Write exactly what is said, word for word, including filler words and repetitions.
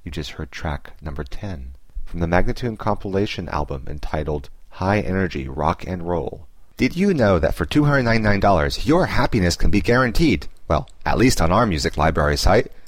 You just heard track number ten from the Magnatune compilation album entitled High Energy Rock and Roll. Did you know that for two hundred ninety-nine dollars your happiness can be guaranteed? Well, at least on our music library site.